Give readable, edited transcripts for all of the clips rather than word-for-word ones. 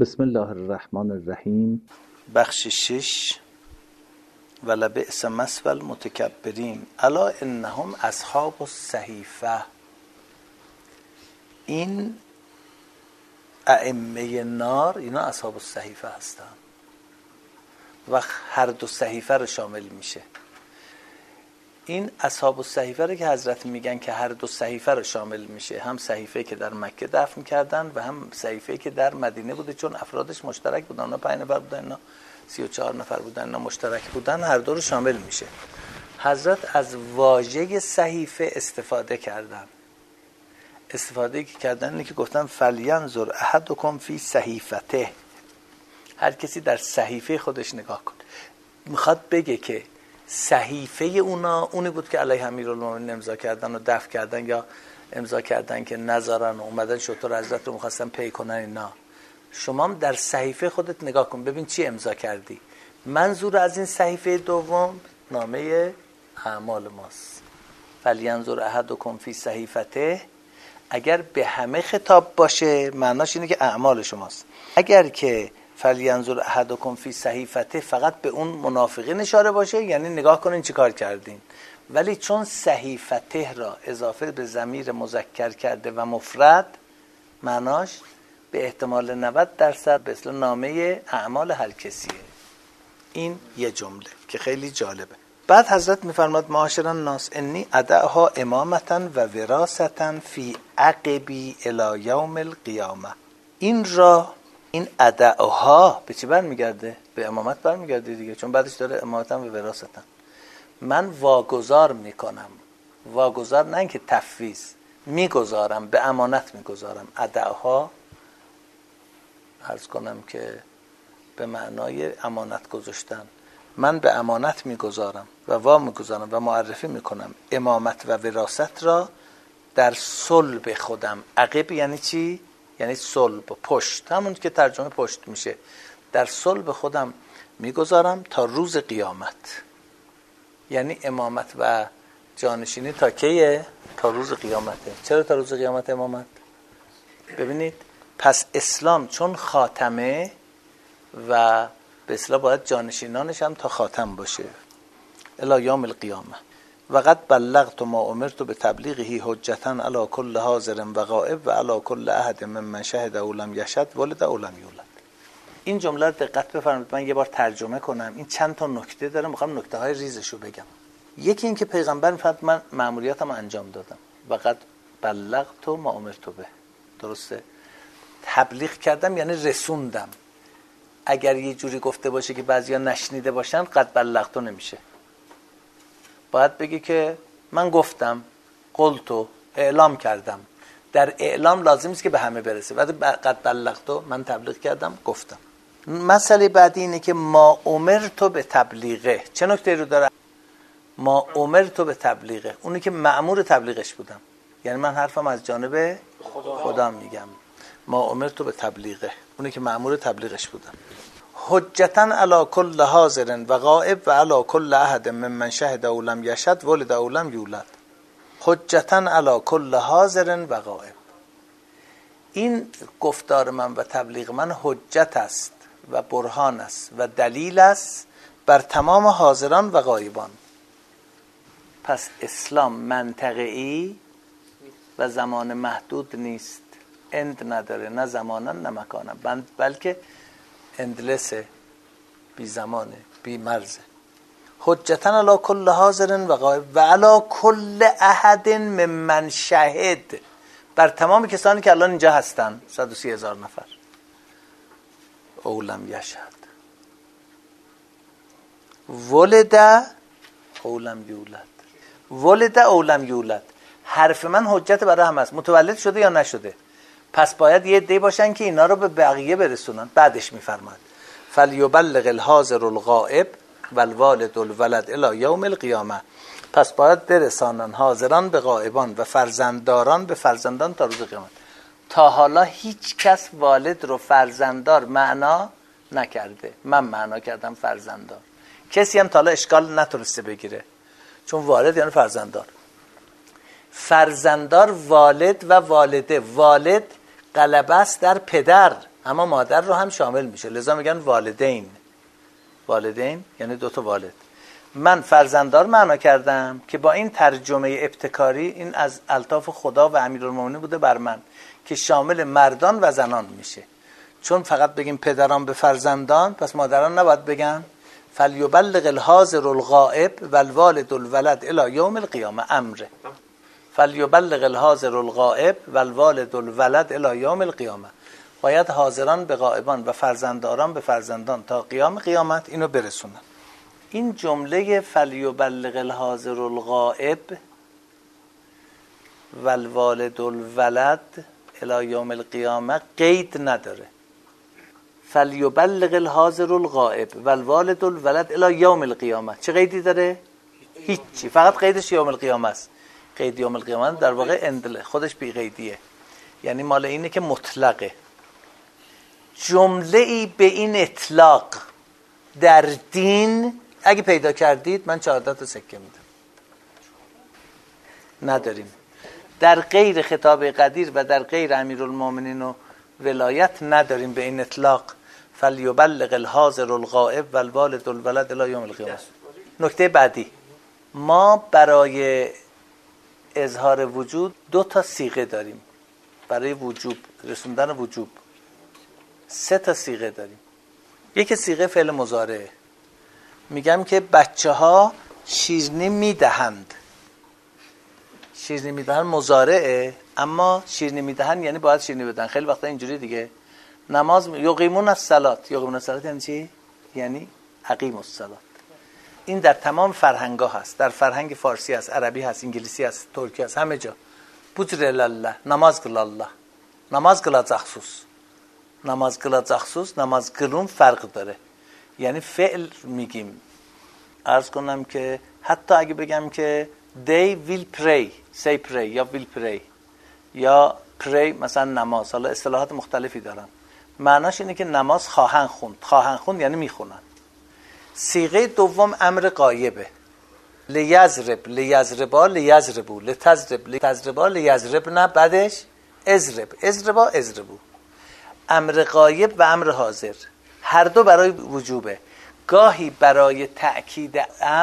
بسم الله الرحمن الرحیم. بخش 6. ولبئس مثوى المتکبرین الا انهم اصحاب الصحیفه. این ائمه نار اینا اصحاب الصحیفه هستن و هر دو صحیفه رو شامل میشه. این اصحاب الصحیفه رو که حضرت میگن که هر دو صحیفه رو شامل میشه، هم صحیفه که در مکه دفن کردن و هم صحیفه که در مدینه بوده، چون افرادش مشترک بودن، اونا 5 نفر بودن، اینا 34 نفر بودن، اینا مشترک بودن، هر دو رو شامل میشه. حضرت از واژه صحیفه استفاده کردن. استفاده که کردن اینه که گفتن فلینظر احدکم فی صحیفته، هر کسی در صحیفه خودش نگاه کن. میخواد بگه که صحیفه اونی بود که علیه امیرالمومنین امضا کردن و دفع کردن، یا امضا کردن که نذارن و اومدن شطور حضرت رو میخواستن پی کنن. اینا شما هم در صحیفه خودت نگاه کن ببین چی امضا کردی. منظور از این صحیفه دوم نامه اعمال ماست. فلینظر احدکم فی صحیفته، اگر به همه خطاب باشه معناش اینه که اعمال شماست. اگر که فلینظر احدکم فی صحیفته فقط به اون منافقین اشاره باشه، یعنی نگاه کنین چی کار کردین. ولی چون صحیفته را اضافه به ضمیر مذکر کرده و مفرد، معناش به احتمال 90% به اصطلاح نامه اعمال هر کسیه. این یه جمله که خیلی جالبه. بعد حضرت میفرماد معاشر الناس انی ادعها امامتا و وراثتا فی عقبی الی یوم القیامه. این ادعها به چی برمیگرده؟ به امامت برمیگرده دیگه، چون بعدش داره امامتا و وراثتا. من واگذار میکنم، واگذار نه اینکه تفویض، میگذارم، به امانت میگذارم. ادعها عرض کنم که به معنای امانت گذاشتن. من به امانت میگذارم و وا میگذارم و معرفی میکنم امامت و وراثت را در صلب خودم. عقب یعنی چی؟ یعنی صلب، پشت، همون که ترجمه پشت میشه. در صلب خودم میگذارم تا روز قیامت. یعنی امامت و جانشینی تا کیه؟ تا روز قیامته. چرا تا روز قیامت امامت؟ ببینید پس اسلام چون خاتمه و به اصطلاح باید جانشینانش هم تا خاتم باشه الی یوم القیامه. وقد بلغت ما امرت به تبلیغه حجتا علی کل حاضر و غائب و علی کل احد ممن شهد او لم یشهد ولد او لم یولد. این جمله رو دقت بفرمایید، من یه بار ترجمه کنم. این چند تا نکته داره، میخوام نکته های ریزشو بگم. یکی این که پیغمبر میفرماد من مأموریتم انجام دادم. وقد بلغت ما امرت به، درسته؟ تبلیغ کردم یعنی رسوندم. اگر یه جوری گفته باشه که بعضیا نشنیده باشن قد بلغتو نمیشه. باید بگی که من گفتم، قلتو، اعلام کردم. در اعلام لازم است که به همه برسه. بعد قد بلغتو، من تبلیغ کردم، گفتم. مسئله بعدی اینه که ما امرتو به تبلیغه. چه نکته رو داره؟ ما امرتو به تبلیغه، اونی که مأمور تبلیغش بودم، یعنی من حرفم از جانب خدا میگم. ما امرتو به تبلیغه، اونی که مأمور تبلیغش بودم. حجتا علی کل حاضر و غائب و علی کل احد ممن شهد او لم یشهد ولد او لم یولد. حجتا علی کل حاضر و غائب. این گفتار من و تبلیغ من حجت است و برهان است و دلیل است بر تمام حاضران و غایبان. پس اسلام منطقه‌ای و زمان محدود نیست، اند نداره، نه زمانن نه مکانن، بلکه اندلسه، بی زمانه، بی مرزه. حجتن علی کل حاضر و غایب و علی کل احد ممن شهد، بر تمام کسانی که الان اینجا هستن، 130,000 نفر. او لم یشهد ولد او لم یولد. ولد او لم یولد، حرف من حجت برای همه است. متولد شده یا نشده، پس باید یه عده باشن که اینا رو به بقیه برسونن. بعدش میفرماد فلیبلغ الحاضر الغائب والوالد الولد الی یوم القیامه. پس باید برسانن حاضران به غائبان و فرزندداران به فرزندان تا روز قیامت. تا حالا هیچ کس والد رو فرزنددار معنا نکرده، من معنا کردم فرزنددار. کسی هم تا حالا اشکال نتونسته بگیره، چون والد یعنی فرزنددار. فرزنددار والد و والده. والد غلبه است در پدر، اما مادر رو هم شامل میشه، لذا میگن والدین. والدین یعنی 2 تا والد. من فرزنددار معنا کردم که با این ترجمه ابتکاری این از الطاف خدا و امیرالمومنین بوده بر من که شامل مردان و زنان میشه. چون فقط بگیم پدران به فرزندان، پس مادران نباید بگن فلیبلغ الحاضر الغائب والوالد الولد الی یوم القیامه. امره فلیبلغ الحاضر الغائب والوالد الولد الی یوم القیامه. باید حاضران به غائبان و فرزندداران به فرزندان تا قیام قیامت اینو برسونن. این جمله فلیبلغ الحاضر الغائب والوالد الولد الی یوم القیامه قید نداره. فلیبلغ الحاضر الغائب والوالد الولد الی یوم القیامه چه قیدی داره؟ هیچی، فقط قیدش یوم القیامه است. قید یوم القیامه در واقع اندله، خودش بی قیدیه، یعنی مال اینه که مطلقه. جمله ای به این اطلاق در دین اگه پیدا کردید من 14 تا سکه میدم. نداریم. در غیر خطاب قدیر و در غیر امیرالمومنین و ولایت نداریم به این اطلاق فلیبلغ الحاضر الغائب والوالد الولد الی یوم القیامه. نکته بعدی، ما برای اظهار وجود 2 تا صیغه داریم. برای وجوب، رسوندن وجوب 3 تا صیغه داریم. یکی صیغه فعل مضارعه، میگم که بچه ها شیرینی میدهند. شیرینی میدهن مضارعه، اما شیرینی میدهن یعنی باید شیرینی بدن. خیلی وقتا اینجوری دیگه. نماز یقیمون الصلاة. یقیمون الصلاة یعنی چی؟ یعنی اقیموا الصلاة. این در تمام فرهنگ‌ها هست. در فرهنگ فارسی هست، عربی هست، انگلیسی هست، ترکی هست، همه جا. بوجر الله، نماز کل الله، نماز کل خصوص. نماز کل خصوص، نماز کلون فرق داره. یعنی فعل میگیم. عرض کنم که حتی اگه بگم که they will pray، say pray یا will pray یا pray مثلا نماز، حالا اصطلاحات مختلفی دارن، معناش اینه که نماز خواهند خوند. خواهند خوند یعنی میخونن. صیغه دوم امر غایبه. لیضرب، لیضربا، لیضربو، لتضرب، لتضربا، لیضربن، بعدش اضرب، اضربا، اضربو. امر غایب و امر حاضر هر دو برای وجوبه. گاهی برای تأکید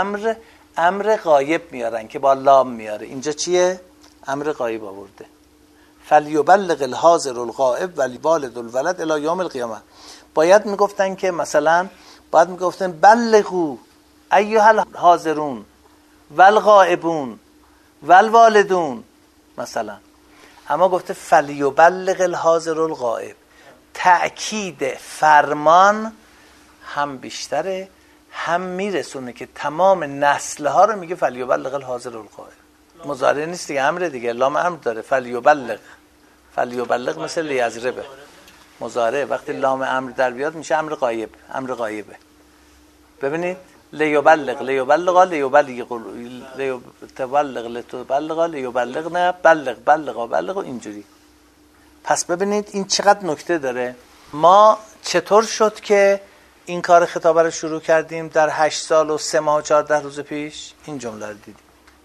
امر غایب میارن که با لام میاره. اینجا چیه؟ امر غایب آورده. فلیبلغ الحاضر الغائب والوالد الولد الی یوم القیامه. باید میگفتن که مثلا باید میگفتن بلغوا ایها الحاضرون والغائبون والوالدون مثلا، اما گفته فلیبلغ الحاضر الغائب. تأکید فرمان هم بیشتره، هم میرسونه که تمام نسل‌ها رو میگه فلیبلغ الحاضر الغائب. مضارع نیست دیگه، امر دیگه، لام امر داره. فلیبلغ، فلیبلغ مثل لیضربه. مضارع وقتی لام امر در بیاد میشه امر غایب، امر غایبه. ببینید لیبلغ، لیبلغا، لیبلغ، لیبلغ، لتبلغا، لیبلغنا، بلغ، بلغا، بلغ، اینجوری. پس ببینید این چقدر نکته داره. ما چطور شد که این کار خطابه رو شروع کردیم در 8 سال و 3 ماه و 14 روز پیش؟ این جمله رو دیدیم.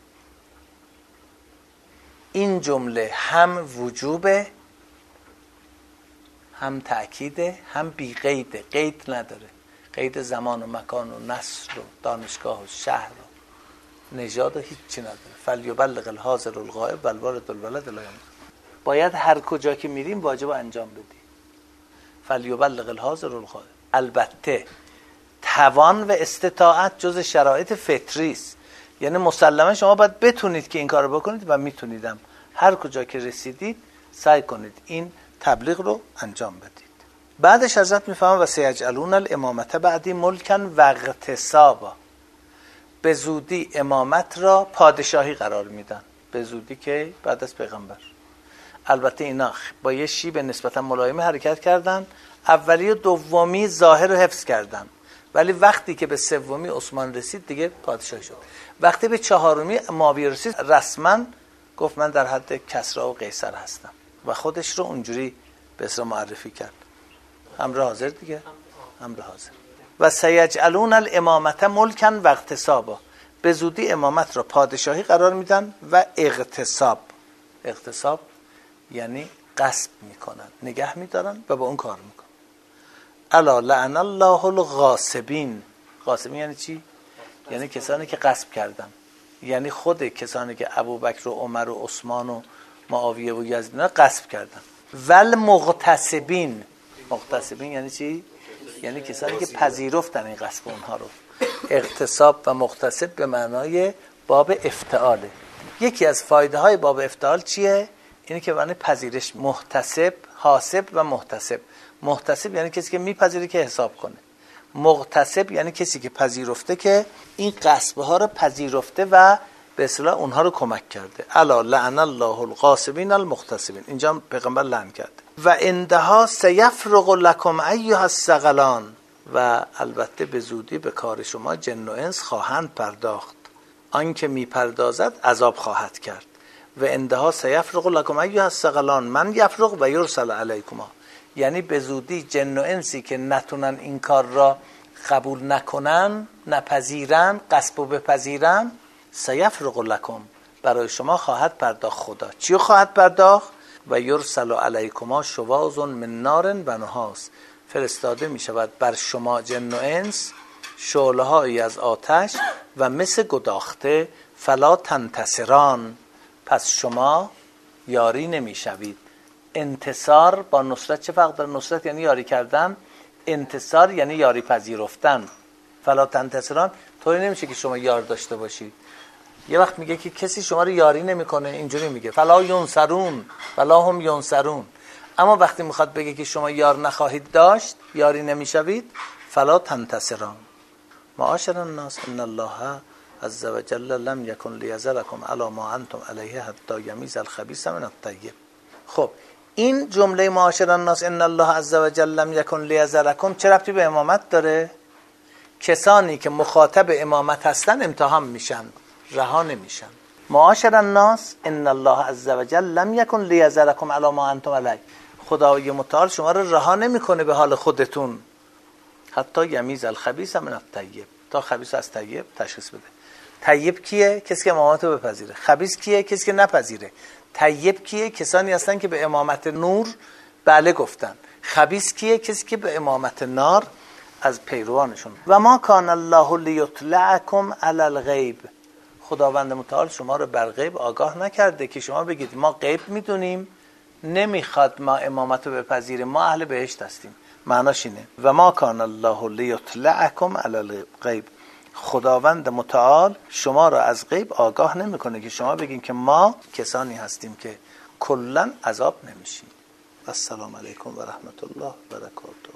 این جمله هم وجوبه، هم تأکیده، هم بی قیده. قید نداره. قید زمان و مکان و نسل و دانشگاه و شهر و نژاد و هیچی نداره. فلیبلغ الحاضر الغائب والوالد الولد الی یوم. باید هر کجا که میریم واجب انجام بدیم. فلیبلغ الحاضر الغائب. البته توان و استطاعت جز شرایط فطری است. یعنی مسلما شما باید بتونید که این کارو بکنید و میتونیدم. هر کجا که رسیدید سعی کنید این تبلیغ رو انجام بدید. بعدش حضرت میفهمن و سیجعلون الامامت بعدی ملکا و اغتصابا. به زودی امامت را پادشاهی قرار میدن. به زودی که بعد از پیغمبر. البته اینا با یه شیب نسبتا ملایمی حرکت کردن. اولی و دومی ظاهر رو حفظ کردن، ولی وقتی که به سومی عثمان رسید دیگه پادشاه شد. وقتی به چهارمی معاویه رسید رسما گفت من در حد کسری و قیصر هستم و خودش رو اونجوری به اسم معرفی کرد. امر حاضر دیگه، امر حاضر. و سیجعلون الامامت ملکا و اغتصابا. به زودی امامت را پادشاهی قرار میدن و اغتصاب. اغتصاب یعنی غصب میکنن، نگه میدارن و با اون کار میکنن. الا لعن الله الغاصبین. غاصبین یعنی چی؟ یعنی کسانی که غصب کردن، یعنی خود کسانی که ابوبکر و عمر و عثمان و معاویه و یزید غصب کردن. والمغتصبین. مغتصبین یعنی چی؟ یعنی کسانی که پذیرفتن این غصب اونها رو. اغتصاب و مغتصب به معنای باب افتعاله. یکی از فایده های باب افتعال چیه؟ اینه که معنی پذیرش. محتسب، حاسب و محتسب. محتسب یعنی کسی که میپذیره که حساب کنه. مغتصب یعنی کسی که پذیرفته که این غصب ها رو پذیرفته و به اصطلاح اونها رو کمک کرده. الا لعن الله الغاصبین المغتصبین. اینجا پیغمبر لعن کرده. و اندها سیفرغ لکم ایها الثقلان. و البته به زودی به کار شما جن و انس خواهند پرداخت. آنکه میپردازد عذاب خواهد کرد. و اندها سیفرغ لکم ایها الثقلان من یفرغ و یرسل علیکما. یعنی به زودی جن و انسی که نتونن این کار را قبول نکنن، نپذیرن، غصب و بپذیرن، سیفرغ لکم، برای شما خواهد پرداخت خدا. چی خواهد پرداخت؟ و یرسل علیکما شواظ من نار و نحاس. فرستاده می شود بر شما جن و انس شعله‌هایی از آتش و مس گداخته. فلا تنتصران، پس شما یاری نمی شوید. انتصار با نصرت چه فرق داره؟ نصرت یعنی یاری کردن، انتصار یعنی یاری پذیرفتن. فلا تنتصران طوری نمیشه که شما یار داشته باشید. یه وقت میگه که کسی شما رو یاری نمیکنه، اینجوری میگه فلا ینصرون ولا هم ینصرون. اما وقتی میخواد بگه که شما یار نخواهید داشت، یاری نمیشوید، فلا تنتصران. معاشر الناس ان الله عز وجل لم یکن لیذرکم علی ما انتم علیه حتی یمیز الخبیث من الطیب. خب این جمله معاشر الناس ان الله عز وجل لم یکن لیذرکم چه ربطی به امامت داره؟ کسانی که مخاطب امامت هستن امتحان میشن، رها نمیشن. معاشر الناس ان الله عز وجل لم یکن لیذرکم علی ما انتم علیه. خدای متعال شما رو رها نمیکنه به حال خودتون. حتی یمیز الخبیث من الطیب، تا خبیث از طیب تشخیص بده. طیب کیه؟ کسی که امامت رو بپذیره. خبیث کیه؟ کسی که نپذیره. طیب کیه؟ کسانی هستن که به امامت نور بله گفتن. خبیث کیه؟ کسی که به امامت نار از پیروانشون. و ما کان الله لیطلعکم علی الغیب. خداوند متعال شما رو بر غیب آگاه نکرده که شما بگید ما غیب میدونیم، نمیخواد ما امامت رو بپذیریم، ما اهل بهشت هستیم. معناش اینه و ما کان الله لیطلعکم علی الغیب. خداوند متعال شما را از غیب آگاه نمیکنه که شما بگین که ما کسانی هستیم که کلا عذاب نمیشیم. السلام علیکم و رحمت الله و برکاته.